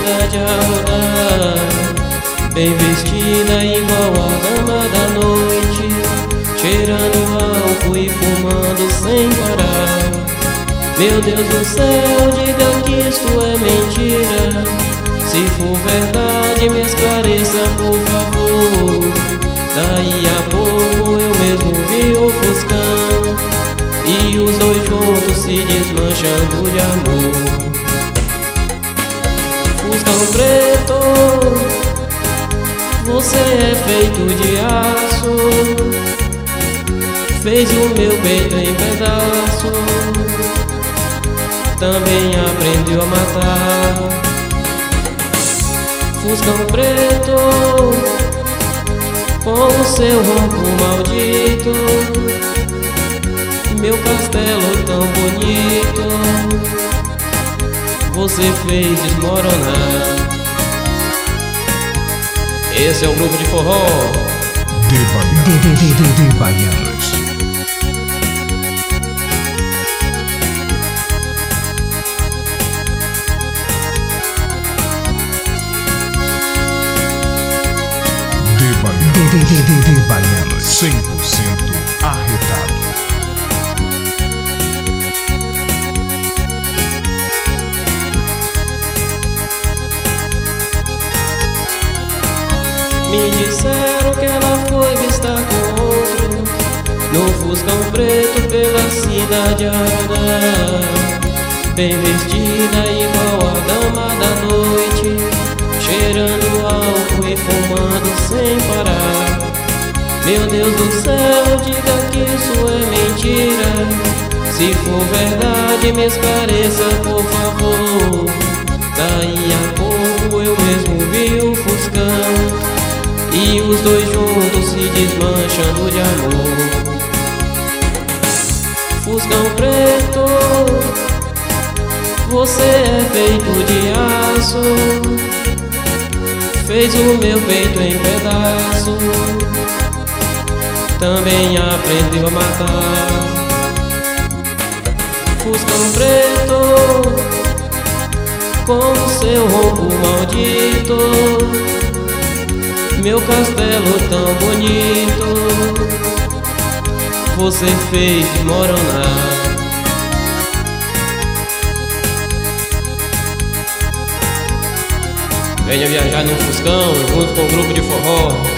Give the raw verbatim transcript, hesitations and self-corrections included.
cidade a rodar, bem vestida igual a dama da noite, cheirando álcool e fumando sem parar. Meu Deus do céu, diga que isto é mentira. Se for verdade, me esclareça, por favor. Daí a pouco eu mesmo vi o Fuscão e os dois juntos se desmanchando de amor. Fuscão preto, você é feito de aço, fez o meu peito em pedaços, também aprendeu a matar. Fuscão preto, com o seu ronco maldito, meu castelo tão bonito, você fez desmoronar. Esse é o grupo de forró De Baianos. De, de, de, de Baianos. De, de, de, de Baianos, cem por cento arretado. Me disseram que ela foi vista com outro, no Fuscão preto pela cidade a rodar, bem vestida igual a dama da noite, cheirando álcool e fumando sem parar. Meu Deus do céu, diga que isso é mentira. Se for verdade, me esclareça, por favor. Daí a pouco eu mesmo vi o Fuscão e os dois juntos se desmanchando de amor. Fuscão preto, você é feito de aço, fez o meu peito em pedaço, também aprendeu a matar. Fuscão preto, com o seu ronco maldito, meu castelo tão bonito, você fez desmoronar. Venha viajar no Fuscão junto com o grupo de forró